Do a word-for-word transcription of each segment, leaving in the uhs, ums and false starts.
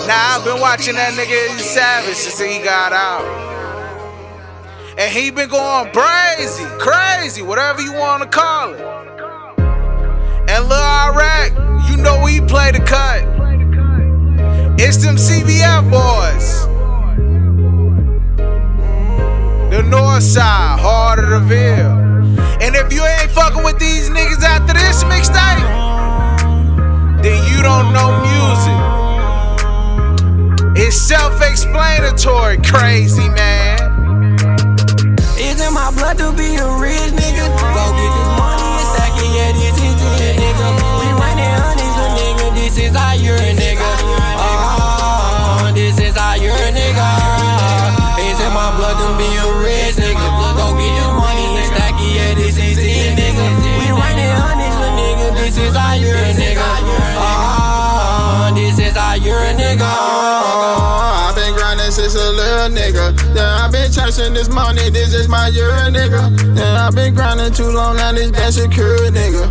Nah, I've been watching that nigga Savage since he got out. And he been going crazy, crazy, whatever you want to call it. And Lil Iraq, you know we play the cut. It's them C B F boys. The north side, heart of the Ville. And if you ain't fucking with these niggas after this mixtape, then you don't know music. It's self-explanatory, crazy man. It's in my blood to be a rich nigga. Go get this money and stack it, yeah, this is it, nigga. We running hundreds, little nigga, this is our year, nigga. Oh, this is our year, nigga. It's in my blood to be a rich nigga. Go get this money and stack it, yeah, this is it, nigga. We running hundreds, little nigga, this is our year, nigga. Oh, this is our year, nigga. Since a little nigga, yeah, I been chasing this money, this is my year, nigga. Yeah, I been grinding too long, now this been secure, nigga.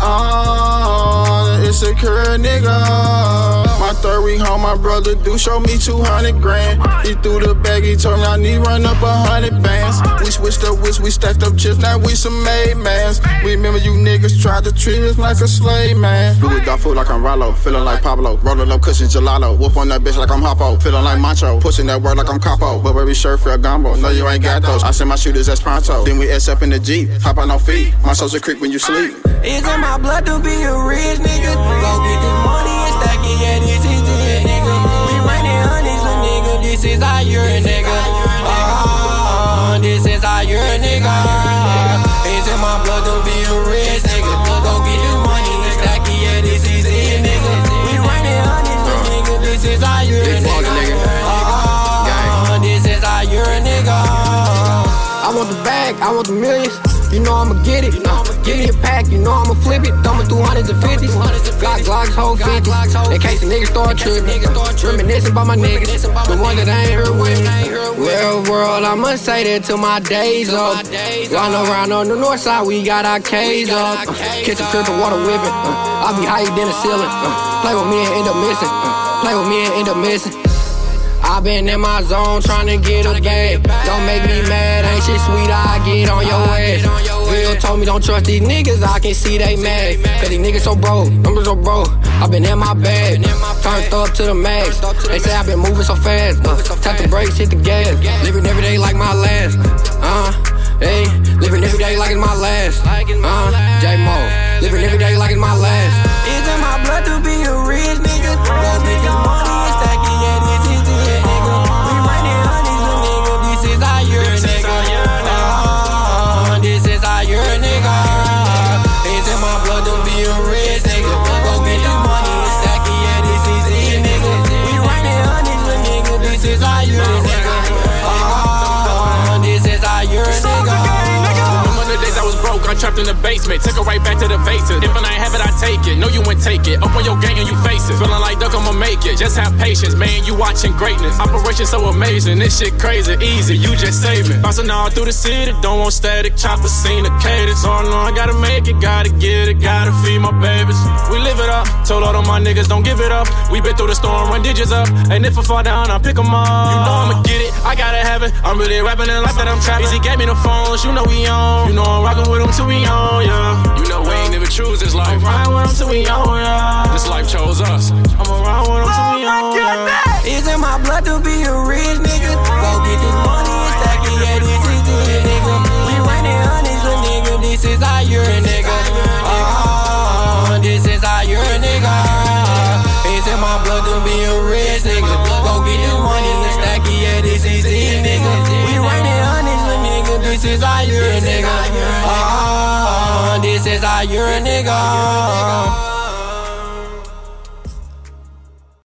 Oh, it's secure, nigga. My third week home, my brother do show me two hundred grand. He threw the bag, he told me I need run up a hundred bands. We switched up, which we stacked up chips, now we some made mans. We remember you niggas tried to treat us like a slave, man. Do it dog food like I'm Rollo, feeling like Pablo. Rolling up cushion gelato, whoop on that bitch like I'm Hoppo. Feeling like Macho, pushing that word like I'm Capo. But baby shirt for a gumbo, no you ain't got those. I send my shooters as pronto, then we S up in the Jeep, hop on no feet. My social creep when you sleep. It's in my blood to be a rich nigga. Go get this money and stack it, yeah, this is it, nigga. We running hundreds, little nigga, this is our year, nigga. Oh, this is our year, nigga. It's in my blood to be a rich nigga. Go get this money and stack it, yeah, this is it, nigga. We running hundreds, little nigga, this is our year, nigga. Oh, this is our year, nigga. I want the bag, I want the millions. You know I'ma get it. Uh, give me a pack, you know I'ma flip it. Thumbing through hundreds and fifties. Glock, Glocks, whole fifties. In case a nigga start tripping. Reminiscing about my niggas, the one that I ain't heard with me. Real world, I must say that till my days up. Run around on the north side, we got our K's up. Uh, catch a trip of water whipping. Uh, I'll be higher than the ceiling. Uh, play with me and end up missing. Uh, play with me and end up missing. I been in my zone tryna get a bag. Don't make me mad, ain't shit sweet, I get on your ass. Will told me don't trust these niggas, I can see they mad. Cause these niggas so broke, numbers so broke. I been in my bag, turned up to the max. They say I been moving so fast, uh, tap the brakes, hit the gas. Living every day like my last, uh, hey. Living every day like it's my last, uh, J-Mo. Living every day like it's my last. It's in my blood to be a rich nigga. Go get this money and stack it, yeah, this is it, nigga. We running hundreds, little nigga, this is our year, nigga. Oh, this is our year, nigga. It's in my blood to be a rich nigga. Go get this money and stack it, yeah, this is it, nigga. We running hundreds, little nigga, this is our year, nigga. Oh, this is our year, nigga. The days I was broke, I trapped in the basement. Took it right back to the basics. If I ain't have it, I take it. No, you wou't take it. Open your gang and you face it. Feeling like duck, I'ma make it. Just have patience, man. You watching greatness. Operation so amazing. This shit crazy, easy. You just saving. Bouncing all through the city. Don't want static. Chopper scene, the cadence. Oh no, I gotta make it. Gotta get it. Gotta feed my babies. We live it up. Told all of my niggas don't give it up. We been through the storm, run digits up. And if I fall down, I pick 'em up. You know I'ma get it. I gotta have it. I'm really rapping in life that I'm trapping. Easy gave me the phones. You know we on. You know I'm rockin' with them till we on, yeah. You know we ain't never choose this life. I'm riding with them till we on, yeah. This life chose us. I'm around with them till we on, yeah. It's in my blood to be a rich nigga. Go get this money and stack it, yeah, this is it, nigga. We running hundreds, little nigga, this is our year, nigga. Oh, this is our year, nigga. It's in my blood to be a rich nigga. Go get this money and stack it, yeah, this is it, nigga. We running hundreds, little nigga, this is our year, nigga. Oh, this is our year, nigga.